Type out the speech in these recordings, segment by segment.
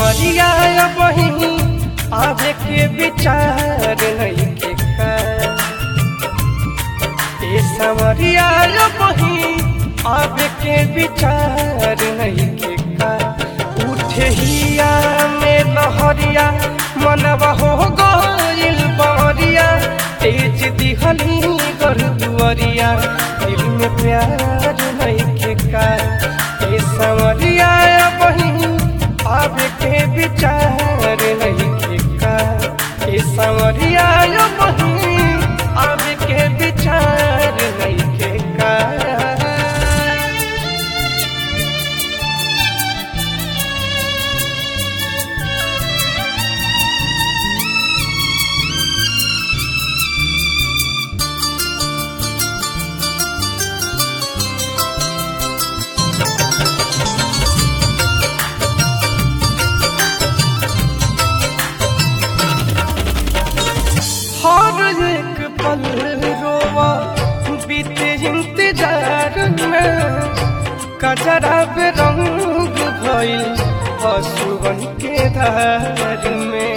सवरिया बही आवे के विचार नहीं के का ए सवरिया बही आवे के विचार नहीं के का उठे हिया में लहरिया मनवा हो गइल बरिया तेज दिहली कर दुआरिया दिल में प्यार नहीं के का ए सवरिया बही आवे के विचार नहीं के का ए सवरिया बही आवे के विचार नहीं के का हर एक पल रोवा बीते इंतजार में कजरा बेरंग भइल आंसुअन के धार में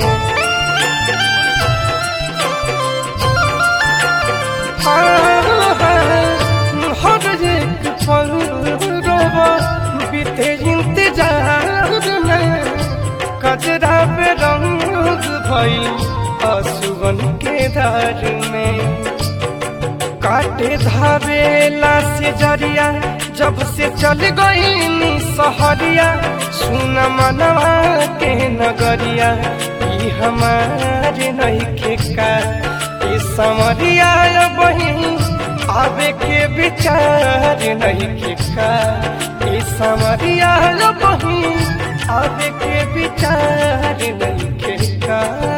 हर एक पल रोवा बीते इंतजार में कजरा बेरंग भइल आंसुअन के धार में काटे धावेला से जरिया जब से चल गई सहरिया सुन मनवा के नगरिया ई हमारे नहीं खेका ई समरिया बही आवे के विचार नहीं खेका ई समरिया बही आवे के विचार नहीं खेका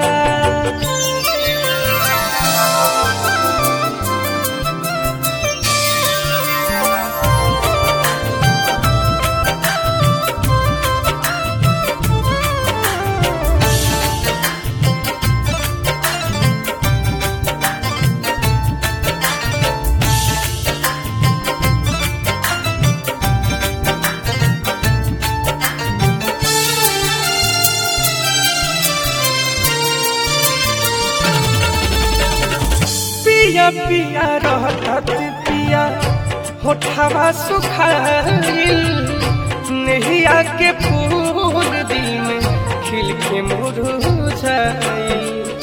पिया पिया रहत पिया होठवा सुखाइल नहिया के फूल दिल में खिल के मुरझाइल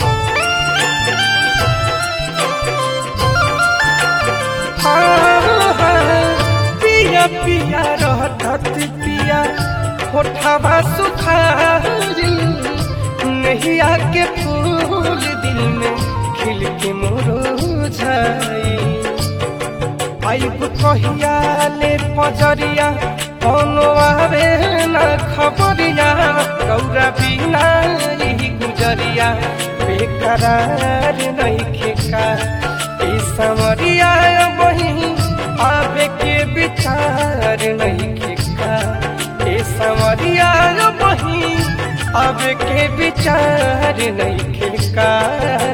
पिया पिया रहत पिया होठवा सुखाइल नहिया के फूल दिल में खिल के मुरझाई आइब कहिया ले पजरिया कोनो आवे न खबरिया गौरा बिना ही गुजरिया बेकरार नहीं खेका ए समरिया बही आवे के विचार नहीं खेका ए समरिया बही आवे के विचार नहीं खेका